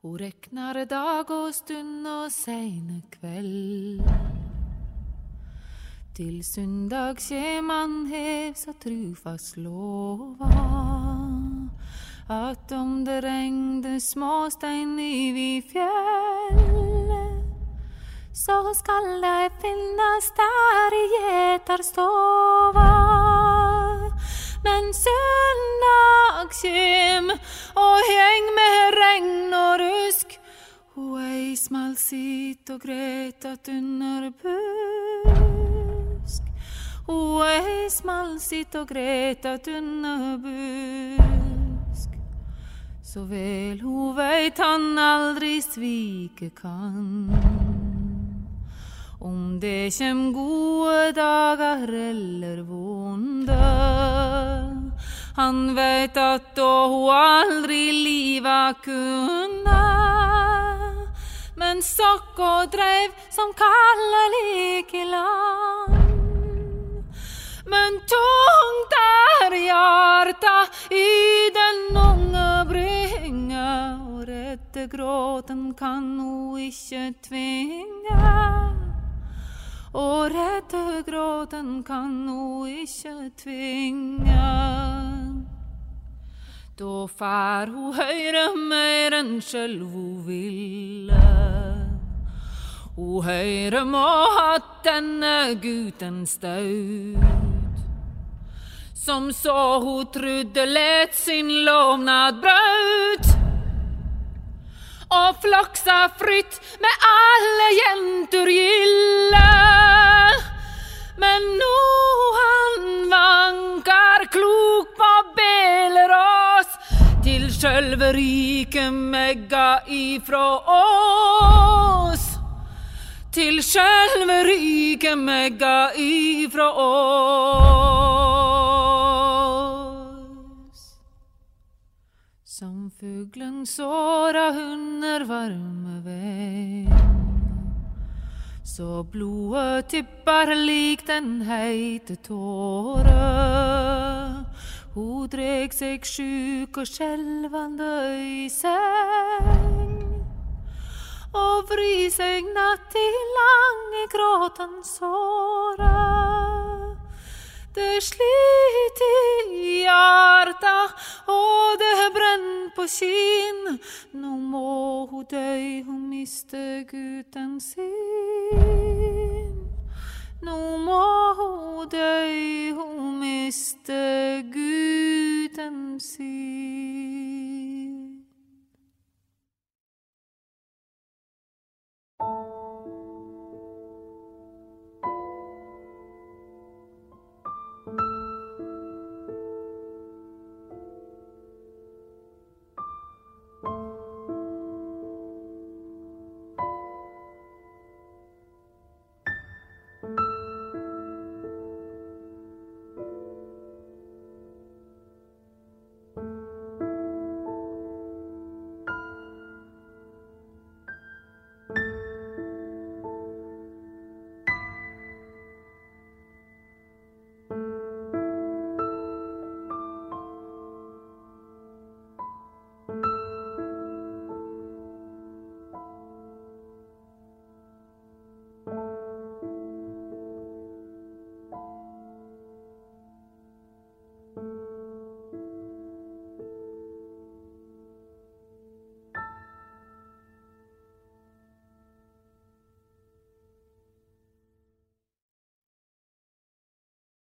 Hun reknar dag og stund og seine kveld. Til søndag kjem han hev så trufast lova, at om det regner småstein i fjellet, så skal det finnes der i gjeterstova. Men søndag kjem og heng med regn og rusk, og ei smal sitt og gret at under busk. Og ei smal sitt og gret at under busk. Så vel ho veit han aldri svike kan, om det kjem gode dagar eller vonde. Han vet at da ho aldri liva kunne, men sokk og dreiv som kalle like land. Men tungt hjarta i den unge bringa, og redde gråten kan ho ikkje tvinga. Og redde gråten kan ho ikkje tvinga. Da fær ho høyre mer enn sjølv ho ville. Ho høyre må at denne guten staut, som så ho trudde let sin lovnad braut, og floksa fritt med alle jentur gille. Men nå han vankar klok på Belerås, til sjølve rike megga ifra oss. Til sjølve rike megga ifra oss. Som fuglen såra under varme vei, så blodet tippar lik den heite tåre. Ho dreg seg sjuk og skjelvande i seng, og vri seg natt i lang i gråten såra. Det slit i hjarta, og det brenn på kinn. Nå må ho døy, ho miste guten sin. Nå må ho døy, ho miste guten sin.